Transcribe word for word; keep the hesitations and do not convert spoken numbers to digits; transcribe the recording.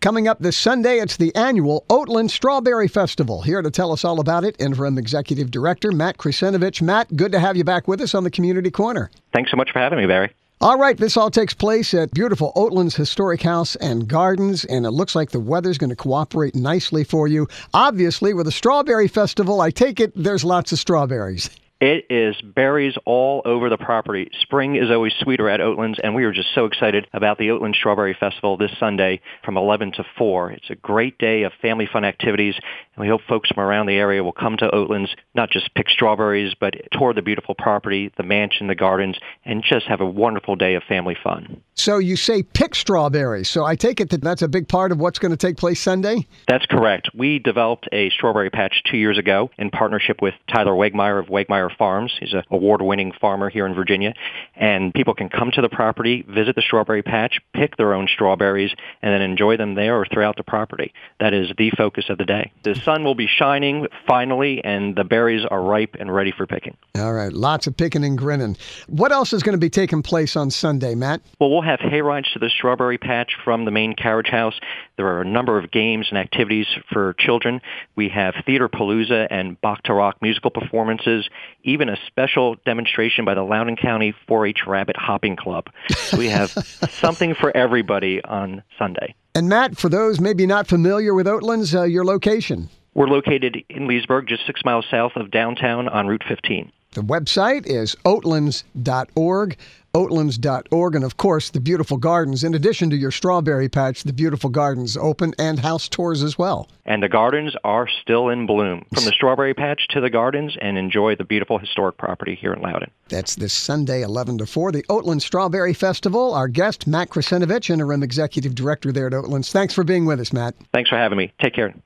Coming up this Sunday, it's the annual Oatland Strawberry Festival. Here to tell us all about it, Interim Executive Director Matt Krasinovich. Matt, good to have you back with us on the Community Corner. Thanks so much for having me, Barry. All right, this all takes place at beautiful Oatland's Historic House and Gardens, and it looks like the weather's going to cooperate nicely for you. Obviously, with a strawberry festival, I take it there's lots of strawberries. It is berries all over the property. Spring is always sweeter at Oatland's, and we are just so excited about the Oatland Strawberry Festival this Sunday from eleven to four. It's a great day of family fun activities, and we hope folks from around the area will come to Oatland's, not just pick strawberries, but tour the beautiful property, the mansion, the gardens, and just have a wonderful day of family fun. So you say pick strawberries, so I take it that that's a big part of what's going to take place Sunday? That's correct. We developed a strawberry patch two years ago in partnership with Tyler Wegmeyer of Wegmeyer Farms. He's an award-winning farmer here in Virginia. And people can come to the property, visit the strawberry patch, pick their own strawberries, and then enjoy them there or throughout the property. That is the focus of the day. The sun will be shining finally, and the berries are ripe and ready for picking. All right, lots of picking and grinning. What else is going to be taking place on Sunday, Matt? Well, we'll have hay rides to the strawberry patch from the main carriage house. There are a number of games and activities for children. We have Theater Palooza and Bach to Rock musical performances, even a special demonstration by the Loudoun County four H Rabbit Hopping Club. So we have something for everybody on Sunday. And Matt, for those maybe not familiar with Oatland's, uh, your location? We're located in Leesburg, just six miles south of downtown on Route fifteen. The website is oatlands dot org, oatlands dot org, and of course, the beautiful gardens. In addition to your strawberry patch, the beautiful gardens open and house tours as well. And the gardens are still in bloom. From the strawberry patch to the gardens, and enjoy the beautiful historic property here in Loudoun. That's this Sunday, eleven to four, the Oatland Strawberry Festival. Our guest, Matt Krasinovich, Interim Executive Director there at Oatland's. Thanks for being with us, Matt. Thanks for having me. Take care.